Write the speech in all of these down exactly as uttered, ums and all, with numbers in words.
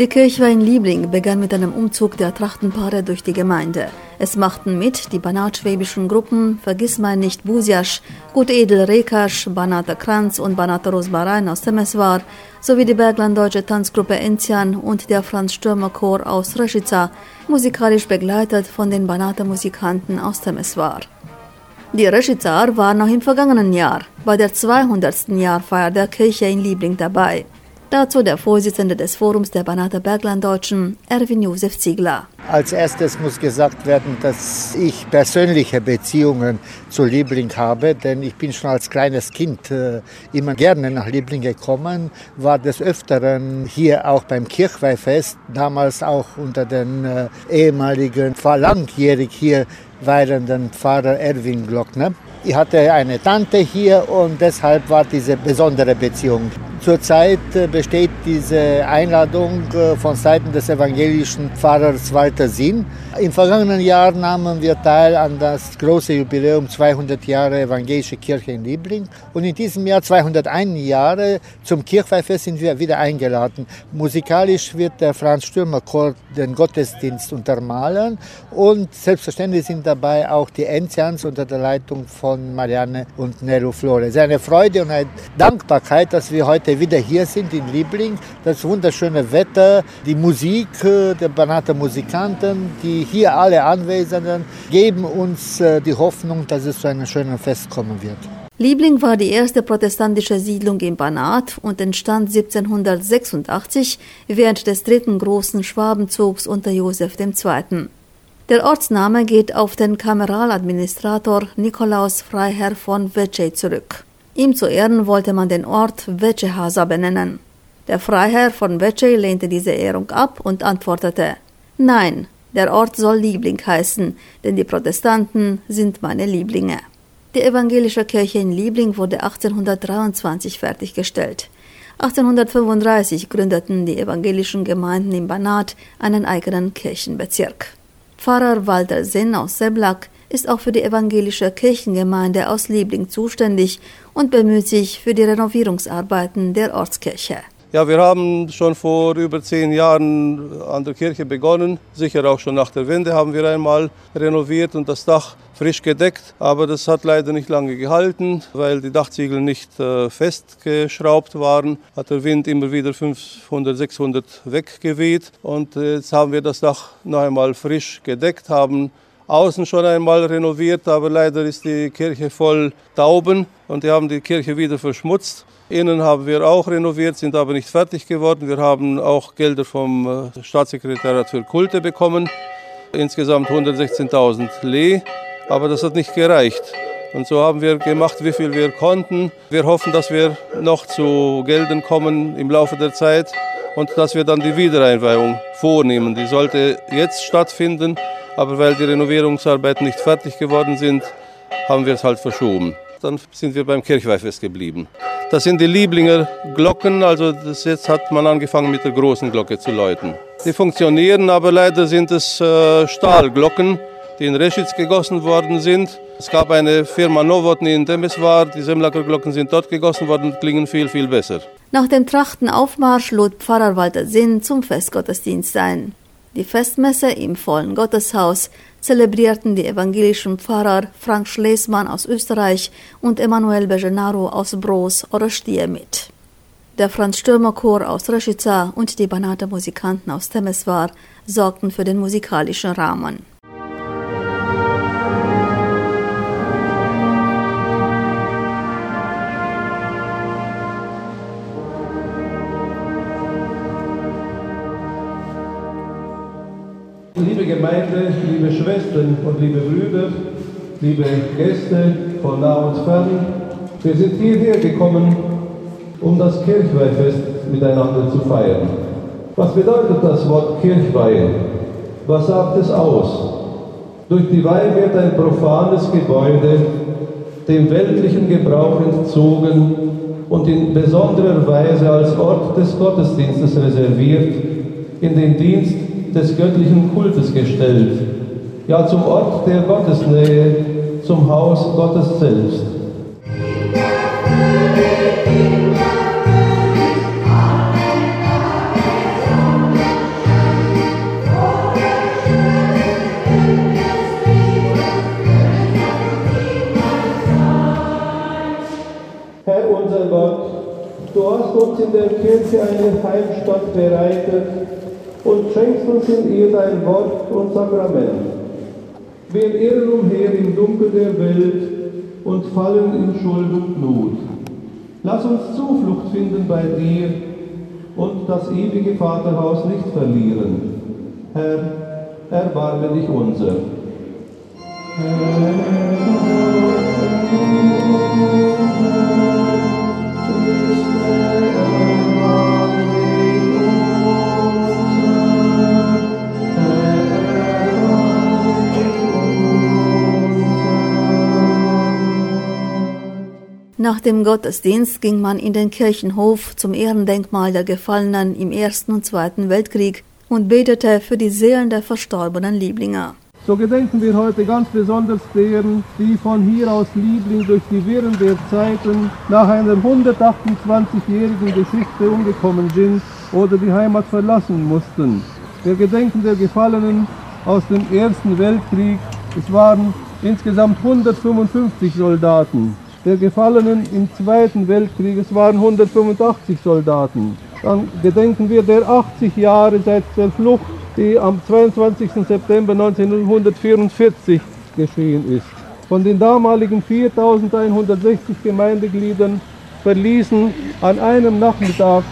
Die Kirchweih in Liebling begann mit einem Umzug der Trachtenpaare durch die Gemeinde. Es machten mit die banatschwäbischen Gruppen Vergissmeinnicht Busiasch, Gutedel Rekasch, Banater Kranz und Banater Rosbarein aus Temeswar sowie die berglanddeutsche Tanzgruppe Enzian und der Franz-Stürmer-Chor aus Reschitza, musikalisch begleitet von den Banater Musikanten aus Temeswar. Die Reschitzer waren noch im vergangenen Jahr bei der zweihundertsten Jahrfeier der Kirche in Liebling dabei. Dazu der Vorsitzende des Forums der Banater Berglanddeutschen, Erwin Josef Ziegler. Als erstes muss gesagt werden, dass ich persönliche Beziehungen zu Liebling habe, denn ich bin schon als kleines Kind äh, immer gerne nach Liebling gekommen, war des Öfteren hier auch beim Kirchweihfest, damals auch unter den äh, ehemaligen, langjährig hier weilenden Pfarrer Erwin Glockner. Ich hatte eine Tante hier und deshalb war diese besondere Beziehung. Zurzeit besteht diese Einladung von Seiten des evangelischen Pfarrers Walter Sinn. Im vergangenen Jahr nahmen wir teil an das große Jubiläum zweihundert Jahre Evangelische Kirche in Liebling. Und in diesem Jahr zweihunderteins Jahre zum Kirchweihfest sind wir wieder eingeladen. Musikalisch wird der Franz-Stürmer-Chor den Gottesdienst untermalen und selbstverständlich sind dabei auch die Enzians unter der Leitung von Marianne und Nero Flore. Es ist eine Freude und eine Dankbarkeit, dass wir heute wieder hier sind in Liebling. Das wunderschöne Wetter, die Musik der Banater Musikanten, die hier alle Anwesenden, geben uns die Hoffnung, dass es zu einem schönen Fest kommen wird. Liebling war die erste protestantische Siedlung im Banat und entstand siebzehnhundertsechsundachtzig während des dritten großen Schwabenzugs unter Josef der Zweite. Der Ortsname geht auf den Kameraladministrator Nikolaus Freiherr von Vecey zurück. Ihm zu Ehren wollte man den Ort Vecehasa benennen. Der Freiherr von Vecey lehnte diese Ehrung ab und antwortete: Nein, der Ort soll Liebling heißen, denn die Protestanten sind meine Lieblinge. Die evangelische Kirche in Liebling wurde achtzehnhundertdreiundzwanzig fertiggestellt. achtzehnhundertfünfunddreißig gründeten die evangelischen Gemeinden im Banat einen eigenen Kirchenbezirk. Pfarrer Walter Sinn aus Seblack ist auch für die evangelische Kirchengemeinde aus Liebling zuständig und bemüht sich für die Renovierungsarbeiten der Ortskirche. Ja, wir haben schon vor über zehn Jahren an der Kirche begonnen. Sicher auch schon nach der Wende haben wir einmal renoviert und das Dach frisch gedeckt. Aber das hat leider nicht lange gehalten, weil die Dachziegel nicht äh, festgeschraubt waren. Hat der Wind immer wieder fünfhundert, sechshundert weggeweht. Und jetzt haben wir das Dach noch einmal frisch gedeckt, haben außen schon einmal renoviert, aber leider ist die Kirche voll Tauben und die haben die Kirche wieder verschmutzt. Innen haben wir auch renoviert, sind aber nicht fertig geworden. Wir haben auch Gelder vom Staatssekretariat für Kulte bekommen, insgesamt hundertsechzehntausend Lee, aber das hat nicht gereicht. Und so haben wir gemacht, wie viel wir konnten. Wir hoffen, dass wir noch zu Geldern kommen im Laufe der Zeit und dass wir dann die Wiedereinweihung vornehmen. Die sollte jetzt stattfinden. Aber weil die Renovierungsarbeiten nicht fertig geworden sind, haben wir es halt verschoben. Dann sind wir beim Kirchweihfest geblieben. Das sind die Lieblinger Glocken, also das jetzt hat man angefangen mit der großen Glocke zu läuten. Die funktionieren, aber leider sind es äh, Stahlglocken, die in Reschitz gegossen worden sind. Es gab eine Firma Novotny in Temeswar, die Semlacker Glocken sind dort gegossen worden und klingen viel, viel besser. Nach dem Trachtenaufmarsch lud Pfarrer Walter Sinn zum Festgottesdienst ein. Die Festmesse im vollen Gotteshaus zelebrierten die evangelischen Pfarrer Frank Schlesmann aus Österreich und Emanuel Begenaro aus Broos oder Stier mit. Der Franz-Stürmer-Chor aus Reschitza und die Banater Musikanten aus Temeswar sorgten für den musikalischen Rahmen. Liebe Gemeinde, liebe Schwestern und liebe Brüder, liebe Gäste von nah und fern, wir sind hierher gekommen, um das Kirchweihfest miteinander zu feiern. Was bedeutet das Wort Kirchweihe? Was sagt es aus? Durch die Weihe wird ein profanes Gebäude dem weltlichen Gebrauch entzogen und in besonderer Weise als Ort des Gottesdienstes reserviert, in den Dienst des göttlichen Kultes gestellt, ja zum Ort der Gottesnähe, zum Haus Gottes selbst. Gott, du hast uns in der Kirche eine Heimstatt bereitet und schenkst uns in ihr dein Wort und Sakrament. Wir irren umher im Dunkel der Welt und fallen in Schuld und Not. Lass uns Zuflucht finden bei dir und das ewige Vaterhaus nicht verlieren. Herr, erbarme dich unser. Nach dem Gottesdienst ging man in den Kirchenhof zum Ehrendenkmal der Gefallenen im Ersten und Zweiten Weltkrieg und betete für die Seelen der verstorbenen Lieblinge. So gedenken wir heute ganz besonders deren, die von hier aus Liebling durch die Wirren der Zeiten nach einer hundertachtundzwanzigjährigen Geschichte umgekommen sind oder die Heimat verlassen mussten. Wir gedenken der Gefallenen aus dem Ersten Weltkrieg. Es waren insgesamt hundertfünfundfünfzig Soldaten. Der Gefallenen im Zweiten Weltkrieg, es waren hundertfünfundachtzig Soldaten. Dann gedenken wir der achtzig Jahre seit der Flucht, die am zweiundzwanzigsten September neunzehnhundertvierundvierzig geschehen ist. Von den damaligen viertausendeinhundertsechzig Gemeindegliedern verließen an einem Nachmittag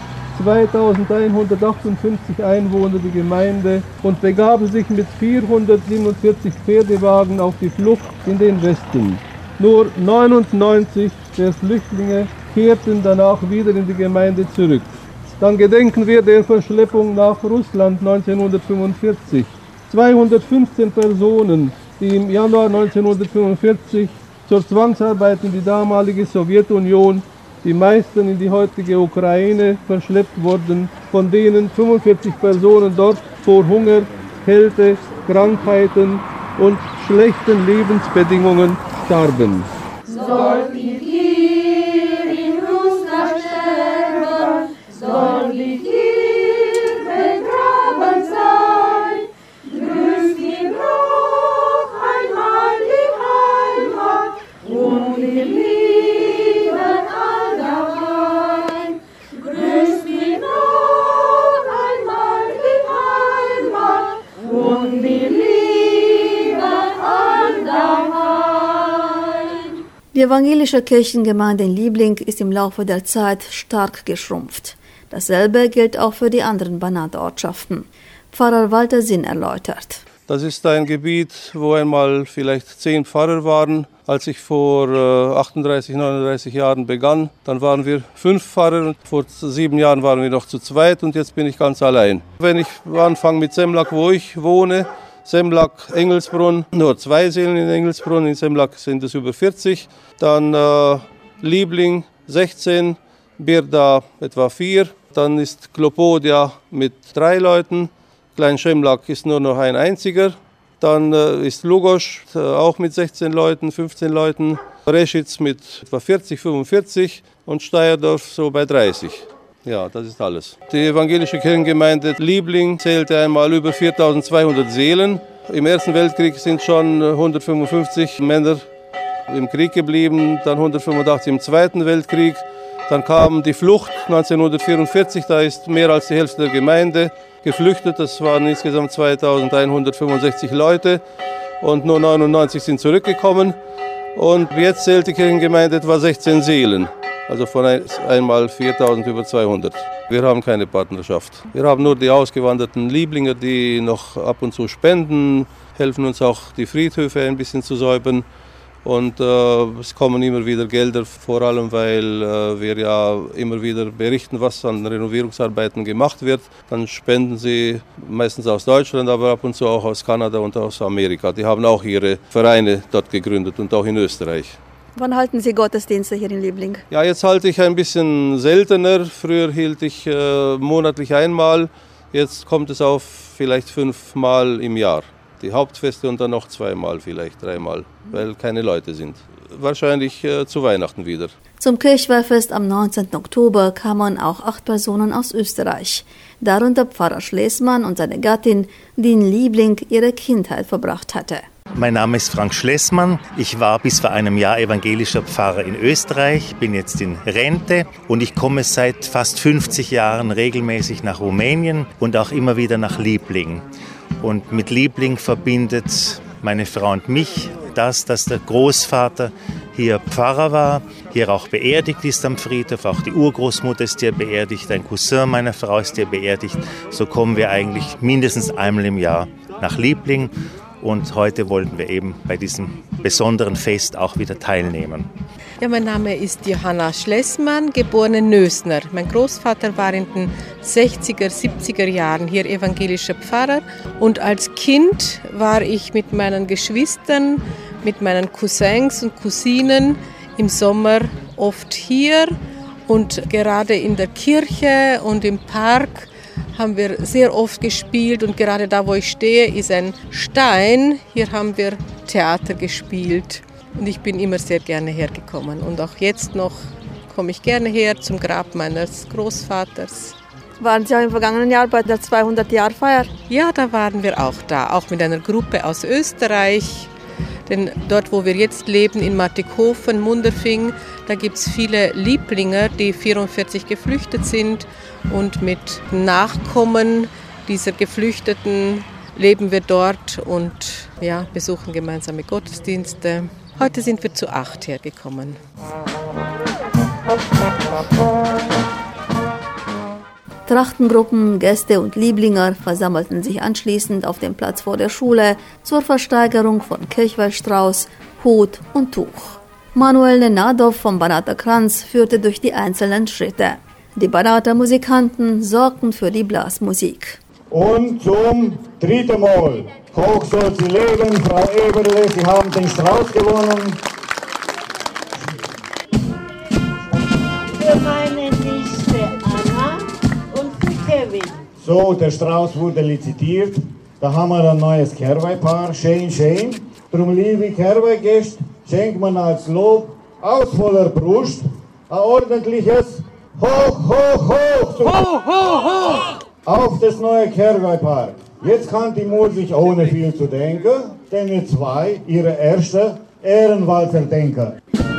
zweitausendeinhundertachtundfünfzig Einwohner die Gemeinde und begaben sich mit vierhundertsiebenundvierzig Pferdewagen auf die Flucht in den Westen. Nur neunundneunzig der Flüchtlinge kehrten danach wieder in die Gemeinde zurück. Dann gedenken wir der Verschleppung nach Russland neunzehnhundertfünfundvierzig. zweihundertfünfzehn Personen, die im Januar neunzehnhundertfünfundvierzig zur Zwangsarbeit in die damalige Sowjetunion, die meisten in die heutige Ukraine, verschleppt wurden, von denen fünfundvierzig Personen dort vor Hunger, Kälte, Krankheiten und schlechten Lebensbedingungen starben. Sollt ihr hier in Russland sterben, sollt ihr begraben sein, grüßt ihr noch einmal die Heimat und ihr lieben allgemein. Grüßt ihr noch einmal die Heimat und ihr lieben allgemein. Die evangelische Kirchengemeinde in Liebling ist im Laufe der Zeit stark geschrumpft. Dasselbe gilt auch für die anderen Banatortschaften. Pfarrer Walter Sinn erläutert. Das ist ein Gebiet, wo einmal vielleicht zehn Pfarrer waren. Als ich vor achtunddreißig, neununddreißig Jahren begann, dann waren wir fünf Pfarrer. Vor sieben Jahren waren wir noch zu zweit und jetzt bin ich ganz allein. Wenn ich anfange mit Semlak, wo ich wohne, Semlak, Engelsbrunn, nur zwei Seelen in Engelsbrunn, in Semlak sind es über vierzig. Dann äh, Liebling sechzehn, Birda etwa vier. Dann ist Klopodia mit drei Leuten. Klein Semlak ist nur noch ein einziger. Dann äh, ist Lugosch äh, auch mit sechzehn Leuten, fünfzehn Leuten. Reschitz mit etwa vierzig, fünfundvierzig und Steierdorf so bei dreißig. Ja, das ist alles. Die evangelische Kirchengemeinde Liebling zählte einmal über viertausendzweihundert Seelen. Im Ersten Weltkrieg sind schon hundertfünfundfünfzig Männer im Krieg geblieben, dann hundertfünfundachtzig im Zweiten Weltkrieg. Dann kam die Flucht neunzehnhundertvierundvierzig, da ist mehr als die Hälfte der Gemeinde geflüchtet. Das waren insgesamt zweitausendeinhundertfünfundsechzig Leute und nur neunundneunzig sind zurückgekommen. Und jetzt zählt die Kirchengemeinde etwa sechzehn Seelen. Also von einmal viertausend über zweihundert. Wir haben keine Partnerschaft. Wir haben nur die ausgewanderten Lieblinge, die noch ab und zu spenden, helfen uns auch die Friedhöfe ein bisschen zu säubern. Und äh, es kommen immer wieder Gelder, vor allem weil äh, wir ja immer wieder berichten, was an Renovierungsarbeiten gemacht wird. Dann spenden sie meistens aus Deutschland, aber ab und zu auch aus Kanada und aus Amerika. Die haben auch ihre Vereine dort gegründet und auch in Österreich. Wann halten Sie Gottesdienste hier in Liebling? Ja, jetzt halte ich ein bisschen seltener. Früher hielt ich äh, monatlich einmal. Jetzt kommt es auf vielleicht fünfmal im Jahr. Die Hauptfeste und dann noch zweimal, vielleicht dreimal, weil keine Leute sind. Wahrscheinlich äh, zu Weihnachten wieder. Zum Kirchweihfest am neunzehnten Oktober kamen auch acht Personen aus Österreich. Darunter Pfarrer Schlesmann und seine Gattin, die in Liebling ihre Kindheit verbracht hatte. Mein Name ist Frank Schlessmann. Ich war bis vor einem Jahr evangelischer Pfarrer in Österreich, bin jetzt in Rente und ich komme seit fast fünfzig Jahren regelmäßig nach Rumänien und auch immer wieder nach Liebling. Und mit Liebling verbindet meine Frau und mich das, dass der Großvater hier Pfarrer war, hier auch beerdigt ist am Friedhof, auch die Urgroßmutter ist hier beerdigt, ein Cousin meiner Frau ist hier beerdigt. So kommen wir eigentlich mindestens einmal im Jahr nach Liebling und heute wollten wir eben bei diesem besonderen Fest auch wieder teilnehmen. Ja, mein Name ist Johanna Schlessmann, geborene Nösner. Mein Großvater war in den sechziger, siebziger Jahren hier evangelischer Pfarrer und als Kind war ich mit meinen Geschwistern, mit meinen Cousins und Cousinen im Sommer oft hier und gerade in der Kirche und im Park haben wir sehr oft gespielt und gerade da, wo ich stehe, ist ein Stein. Hier haben wir Theater gespielt. Und ich bin immer sehr gerne hergekommen. Und auch jetzt noch komme ich gerne her zum Grab meines Großvaters. Waren Sie auch im vergangenen Jahr bei der zweihundert-Jahr-Feier? Ja, da waren wir auch da, auch mit einer Gruppe aus Österreich. Denn dort, wo wir jetzt leben, in Martighofen, Munderfing, da gibt es viele Lieblinger, die vierundvierzig geflüchtet sind. Und mit Nachkommen dieser Geflüchteten leben wir dort und ja, besuchen gemeinsame Gottesdienste. Heute sind wir zu acht hergekommen. Trachtengruppen, Gäste und Lieblinger versammelten sich anschließend auf dem Platz vor der Schule zur Versteigerung von Kirchweihstrauß, Hut und Tuch. Manuel Nenadov vom Banater Kranz führte durch die einzelnen Schritte. Die Banater Musikanten sorgten für die Blasmusik. Und zum dritten Mal. Hoch soll sie leben, Frau Eberle, Sie haben den Strauß gewonnen. Für meine Nichte Anna und für Kevin. So, der Strauß wurde lizitiert. Da haben wir ein neues Kehrweihpaar, schön, schön. Drum, liebe Kehrweihgäste, schenkt man als Lob aus voller Brust ein ordentliches Hoch, hoch, hoch! Hoch, hoch, hoch! Auf das neue Kehrweihpaar. Jetzt kann die Musik ohne viel zu denken, denn ihr zwei, ihre erste Ehrenwahlverdenker.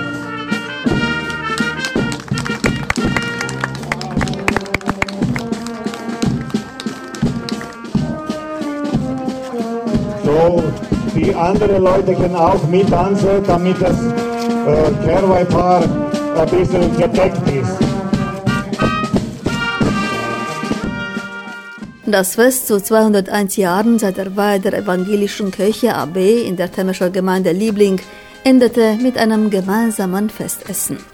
So, die anderen Leute können auch mit tanzen, damit das äh, Kehrweihpaar ein bisschen gedeckt ist. Das Fest zu zweihunderteins Jahren seit der Weihe der evangelischen Kirche A B in der Temescher Gemeinde Liebling endete mit einem gemeinsamen Festessen.